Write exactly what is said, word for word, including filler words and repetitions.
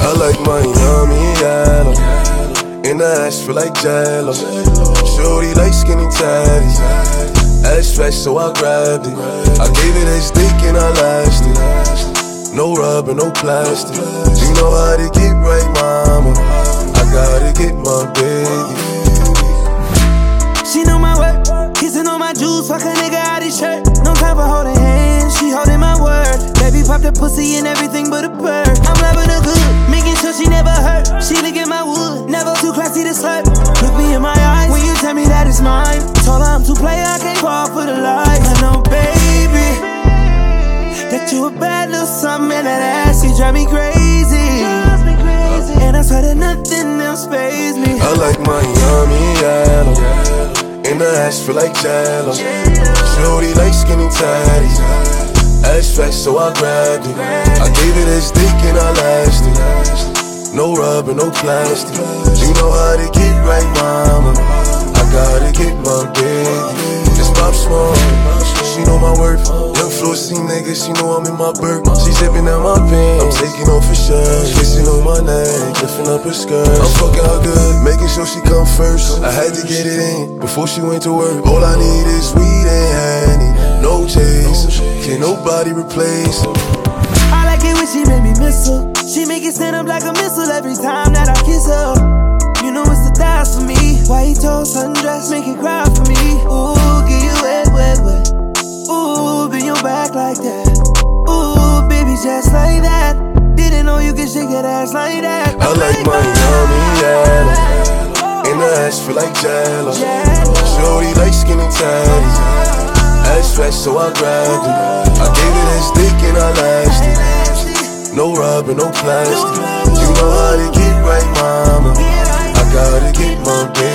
I like Miami yellow. In the ass feel like jello. Shorty like skinny tatties. Ass fat so I grabbed it. I gave it a stick and I lashed it. No rubber, no plastic. You know how to get right, mama. I gotta get my baby. She know my work, kissing on my juice, fuck a nigga out his shirt. No time for holding hands, she holding my word. Baby pop the pussy and everything but a bird. I'm loving her good, making sure she never hurt. She look at my wood, never too classy to slut. Look me in my eyes when you tell me that it's mine. Told her I'm too play, I can't fall for the lies. I know, baby, that you a bad little something and that ass, you drive me crazy. And I swear that nothing else pays me. I like Miami yellow. In the ass feel like jello. Shorty like skinny tatties. Ass fat so I grabbed it. I gave it a stick and I lashed it. No rubber, no plastic. You know how to get right, mama. I gotta get my baby. Just pop small. She know my worth. Young Flossy nigga, she know I'm in my bird. She zipping out my pants, I'm taking off her shirt. Kissing on my neck, lifting up her skirt. I'm fucking her good, making sure she come first. I had to get it in before she went to work. All I need is weed and honey, no chaser. Can't nobody replace her. I like it when she make me miss her. She make it stand up like a missile every time that I kiss her. You know it's the thighs for me. White toast, sundress, make it cry for me. Ooh, get you wet, wet, wet. Ooh, bend your back like that. Ooh, baby, just like that. Didn't know you could shake that ass like that. I like Miami yellow. In the ass feel like jello. Shorty like skinny tatties. Ass fat so I grabbed it. I gave it a stick and I lashed it. No rubber, no plastic. You know how to get right, mama. I gotta get my baby.